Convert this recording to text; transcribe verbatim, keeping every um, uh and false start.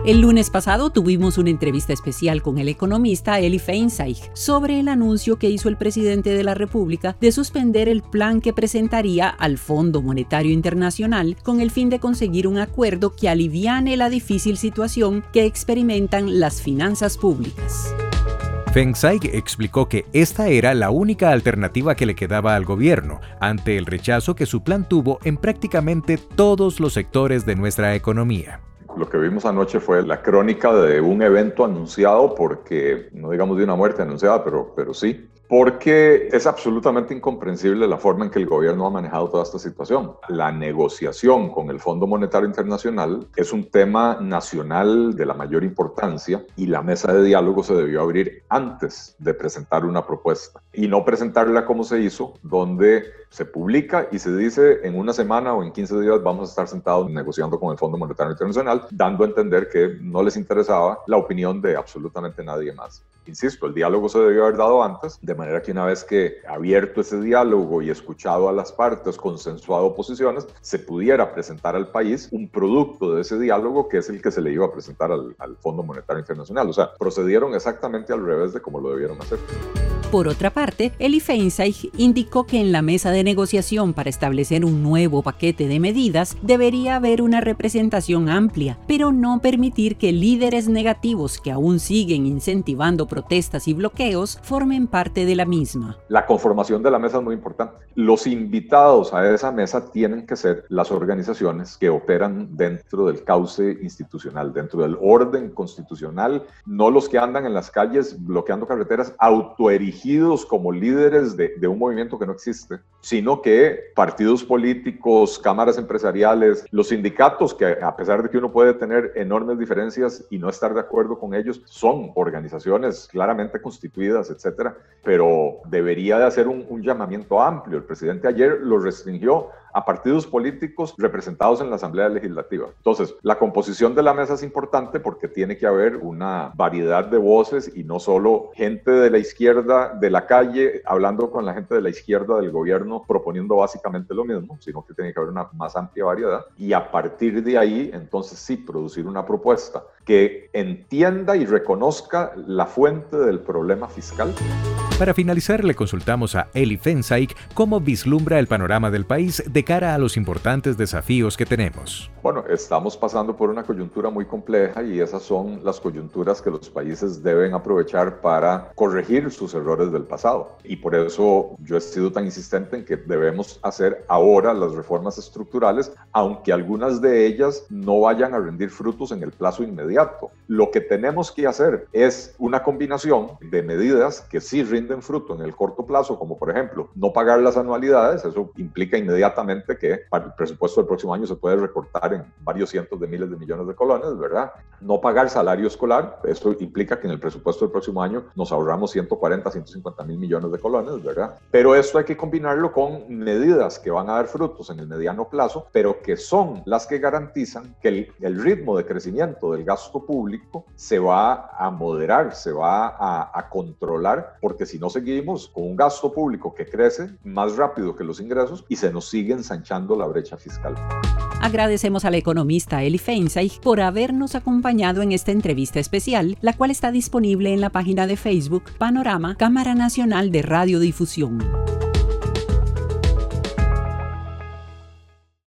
El lunes pasado tuvimos una entrevista especial con el economista Eli Feinstein sobre el anuncio que hizo el presidente de la República de suspender el plan que presentaría al Fondo Monetario Internacional con el fin de conseguir un acuerdo que aliviane la difícil situación que experimentan las finanzas públicas. Feinstein explicó que esta era la única alternativa que le quedaba al gobierno ante el rechazo que su plan tuvo en prácticamente todos los sectores de nuestra economía. Lo que vimos anoche fue la crónica de un evento anunciado, porque no digamos de una muerte anunciada, pero, pero sí, porque es absolutamente incomprensible la forma en que el gobierno ha manejado toda esta situación. La negociación con el Fondo Monetario Internacional es un tema nacional de la mayor importancia y la mesa de diálogo se debió abrir antes de presentar una propuesta y no presentarla como se hizo, donde se publica y se dice en una semana o en quince días vamos a estar sentados negociando con el Fondo Monetario Internacional, dando a entender que no les interesaba la opinión de absolutamente nadie más. Insisto, el diálogo se debió haber dado antes, de manera que una vez que abierto ese diálogo y escuchado a las partes, consensuado posiciones, se pudiera presentar al país un producto de ese diálogo que es el que se le iba a presentar al, al Fondo Monetario Internacional. O sea, procedieron exactamente al revés de como lo debieron hacer. Por otra parte, Eli Feinstein indicó que en la mesa de negociación para establecer un nuevo paquete de medidas debería haber una representación amplia, pero no permitir que líderes negativos que aún siguen incentivando protestas y bloqueos formen parte de la misma. La conformación de la mesa es muy importante. Los invitados a esa mesa tienen que ser las organizaciones que operan dentro del cauce institucional, dentro del orden constitucional, no los que andan en las calles bloqueando carreteras autoerigidos como líderes de, de un movimiento que no existe, sino que partidos políticos, cámaras empresariales, los sindicatos, que a pesar de que uno puede tener enormes diferencias y no estar de acuerdo con ellos, son organizaciones claramente constituidas, etcétera, pero debería de hacer un, un llamamiento amplio. El presidente ayer lo restringió a partidos políticos representados en la Asamblea Legislativa. Entonces, la composición de la mesa es importante porque tiene que haber una variedad de voces y no solo gente de la izquierda de la calle hablando con la gente de la izquierda del gobierno proponiendo básicamente lo mismo, sino que tiene que haber una más amplia variedad y a partir de ahí, entonces sí, producir una propuesta que entienda y reconozca la fuente del problema fiscal. Para finalizar, le consultamos a Eli Feinstein cómo vislumbra el panorama del país de cara a los importantes desafíos que tenemos. Bueno, estamos pasando por una coyuntura muy compleja y esas son las coyunturas que los países deben aprovechar para corregir sus errores del pasado. Y por eso yo he sido tan insistente en que debemos hacer ahora las reformas estructurales, aunque algunas de ellas no vayan a rendir frutos en el plazo inmediato. Lo que tenemos que hacer es una combinación de medidas que sí rinden fruto en el corto plazo, como por ejemplo no pagar las anualidades. Eso implica inmediatamente que para el presupuesto del próximo año se puede recortar en varios cientos de miles de millones de colones, ¿verdad? No pagar salario escolar, eso implica que en el presupuesto del próximo año nos ahorramos ciento cuarenta, ciento cincuenta mil millones de colones, ¿verdad? Pero esto hay que combinarlo con medidas que van a dar frutos en el mediano plazo, pero que son las que garantizan que el, el ritmo de crecimiento del gasto público se va a moderar, se va a, a controlar, porque si no seguimos con un gasto público que crece más rápido que los ingresos y se nos sigue ensanchando la brecha fiscal. Agradecemos al economista Eli Feinstein por habernos acompañado en esta entrevista especial, la cual está disponible en la página de Facebook Panorama Cámara Nacional de Radiodifusión.